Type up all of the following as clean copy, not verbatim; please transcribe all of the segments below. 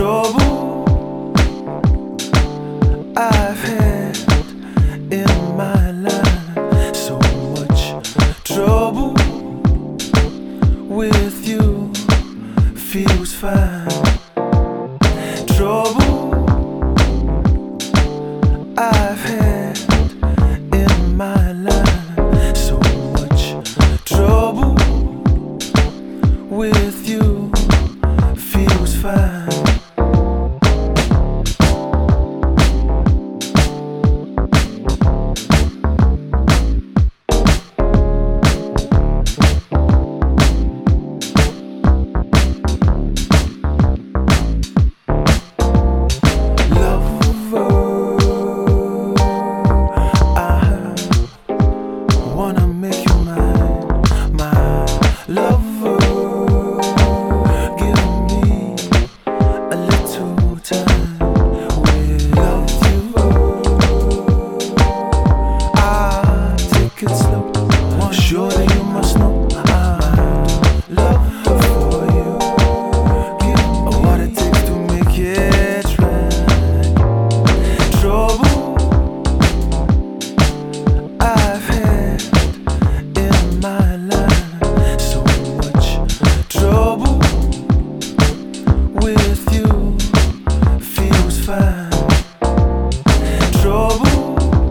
trouble I've had in my life, so much trouble with you feels fine. Trouble I've had in my life, so much trouble with you feels fine. Surely you must know I love for you. Give what it takes to make it right. Trouble I've had in my life, so much trouble with you feels fine. Trouble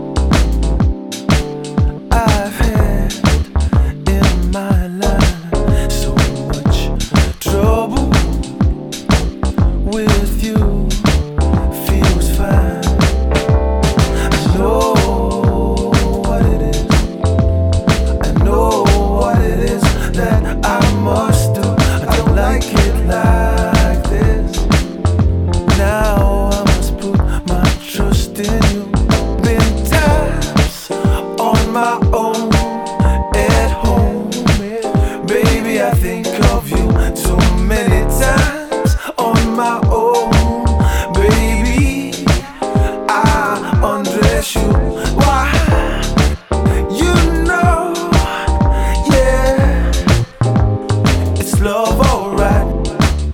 I've had in my life, so much trouble with you feels fine. I know what it is, I know what it is that I must do. I don't like it like this. Now I must put my trust in you. Been times on my own at home, baby, I think of you so many times on my own. Baby, I undress you. Why? You know, yeah, it's love, alright.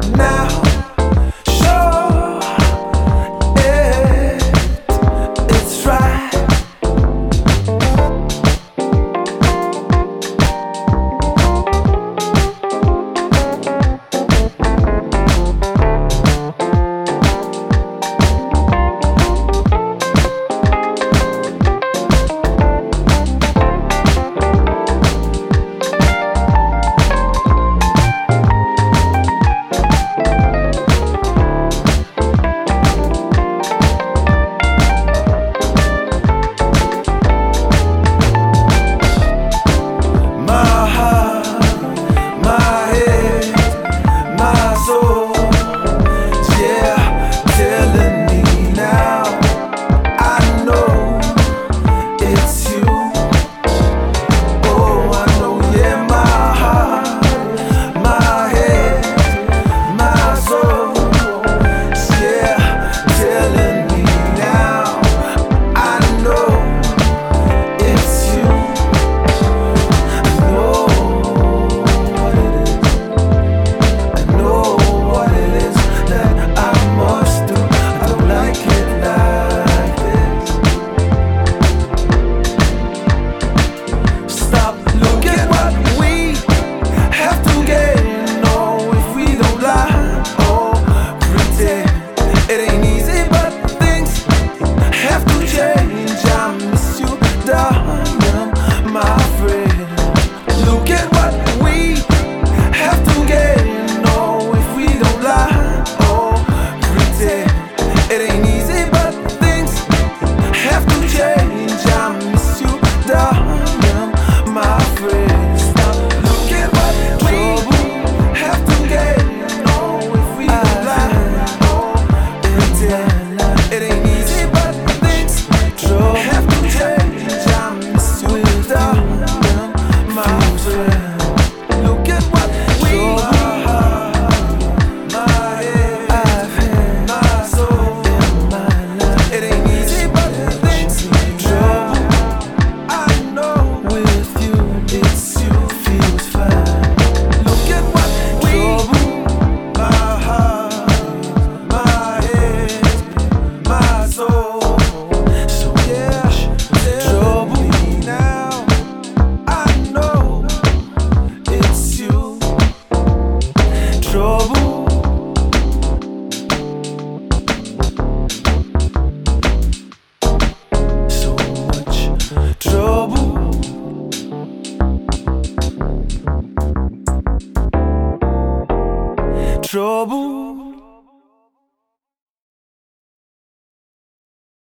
trouble.